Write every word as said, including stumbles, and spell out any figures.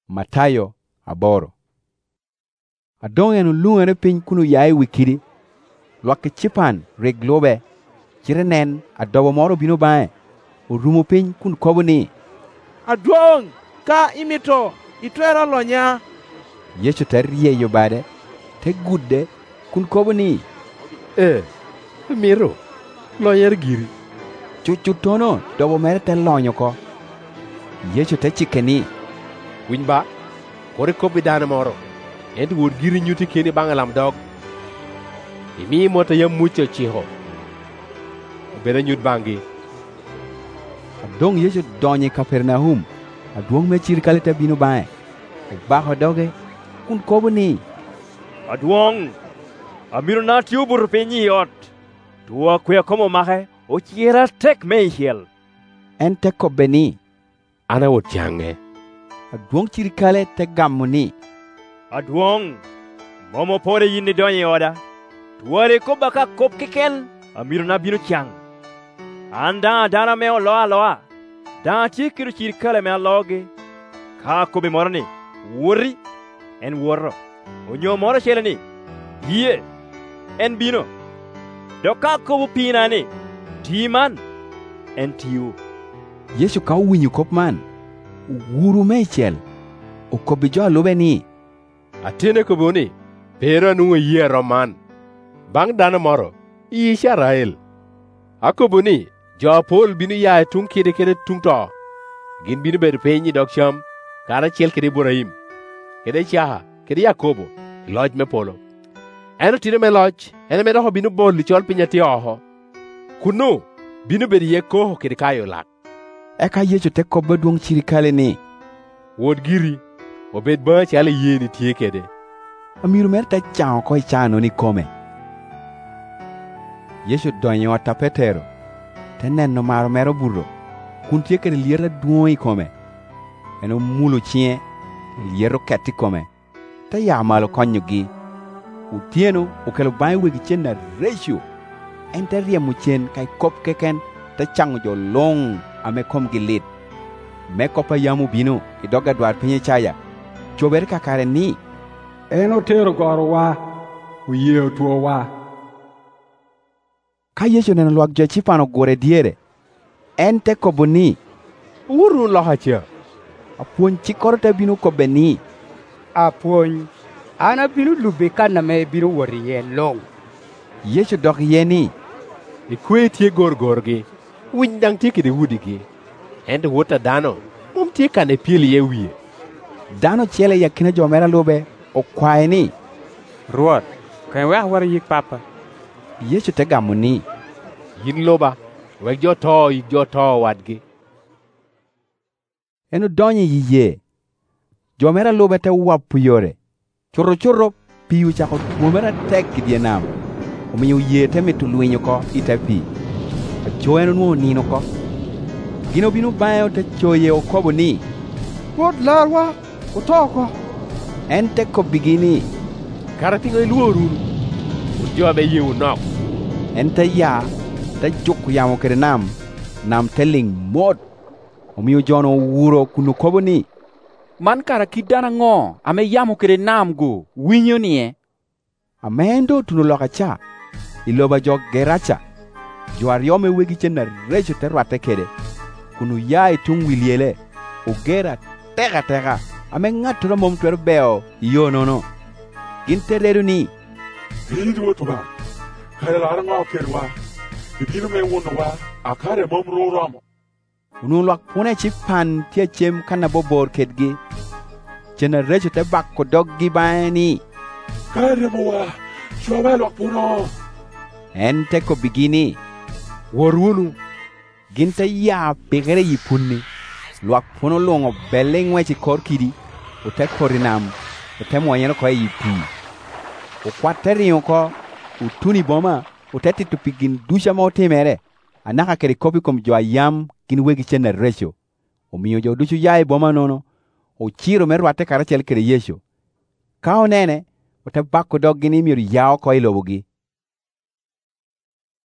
Matayo aboro. Adong enu lungere piny kunu yae wikidi. Lwak chipan reg lobe. Chire nen adobo moro bino bae. Urumo piny kun kobo ni. Adong ka imito itwero lonya. Yesu te rieyo bade. Te gudde kun kobo ni. Eh, miro, lonyer giri. Chuchutono dobo mere te lonyo ko. Yesu te chike ni. Winy ba, kore kobi dana moro. Enti wod giri nyuti keni bang lam dog. Imi mota yam mucho chiho. Bena nyut bangi. Adong Yesu donye Kapernaum. Adong me chirkale te bino bae. Baho doge kun kobo ni. Adong, amiro na tiubur penyi ot. Tua kuya komo mahe, o chira tek me hiel. En te kobe ni. Ana wot change. Adong chirkale te gamu ni. Adong, momo pore yini donye oda. Tuare ko baka kop keken, amiro na bino chang. Anda dana meo loa loa. Da chikiru chirkale mea loge. Ka kobe morani, wuri, en woro. Onyo moro chelani, hiye, en bino. Doka kobo pina ni, timan, en tiu. Yesu ka winyu kop man. Wuru me chel. O kobe jo lobe ni. Atene kobo ni, pero nungo yie roman. Bang dana moro, i Israel. Akobo ni, jo pol binu yae tung kide kede tung to. Gin binu bedu penyi dok sham, kara chel kede Ibrahim. Kede Chaha, kede Yakobo, loj me polo. Eno tine me loj, eno me doho binu bol li chol pinya ti oho. Kunu, binu bedu ye koho kede kayo lak. Eka Yesu te kobe duong chirikale ni. Wod giri, obed ba chale ye ni tie kede. Amiru mer te chao koi chano ni kome. Yesu donye wata Petero. Te neno maro mero burro. Kun tie kede liera duong i kome. Eno mulo chie, liero keti kome. Te ya malo konyo gi. Utieno, ukelo bae wegi chen na ratio. Ente ria muchen kai kop keken. Te chango jo long ame kom gilit. Me kopa yamu bino, idoga dwar pinye chaya. Chobere kakare ni. Eno tero goro wa, uye tuo wa. Ka Yesu neno lwak jo chipano gore diere. Ente kobo ni. Uru loha chia. Apuon chikoro te bino kobe ni. Apuon, ana bino lubeka na me bino wari ye long. Yesu dok ye ni. Ikwe tie gor gorgi. Windang tie kede wudigi. Ente wota dano, mum tie kane pili ye wiye. Dano chele ya kina jo mera lobe. O kwae ni. Ruot, kwen wak wari yik papa. Yesu te gamu ni. Yin loba, wek jo to yik jo to wadgi. Eno donye yiye. Jo mera lobe te wapu yore. Churro churro piyu chako tuomera tek kidye nam. Uminyo ye te mitu luinyo ko ita pi. Cho eno nuo nino ko. Gino binu bayo te choye o kobo ni. Wod larwa, utoko. Ente ko bigini. Karatingo iluo ruru. Ujobe ye unok. Ente ya. Te juku yamo kere nam. Nam teling mod. Umiyo jono wuro kunu kobo ni. Man kara kidana ngo, ame yamo kere nam go, winyo niye. Amendo tunu loka cha. Iloba jo geracha. Jo ariome wegi chen na recho te rwate kede. Kunu ya itung wiliele. Ugera tega tega. Ame ngatura mom tuero beo. Iyo no no. Ginte redu ni. Hidi wotuba. Kare lara ngao kerwa. Ibino me wonowa. Akare mom ro ramo. Unu lwak pune chipan tia chem kana bobor kedgi. Chena recho te bako doggi baeni. Kare mowa. Shoba lwak puno. Ente ko bigini. Warunu. Ginte ya pegere yipunni. Lwak puno longo belengwe chi kor kidi. Ute korinam. Ute mwanyeno kwa yipi. Ukwateri yonko. Utuni boma. Ute titupigin dusha maote mere. Anaka keri kopi kom jwa yam. Gin wegi chena resho. Umiyo jo dushu yae boma nono. Uchiro meru ate karachel kere yesho. Kao nene. Ute bako dog gini miru yao kwa ilobugi.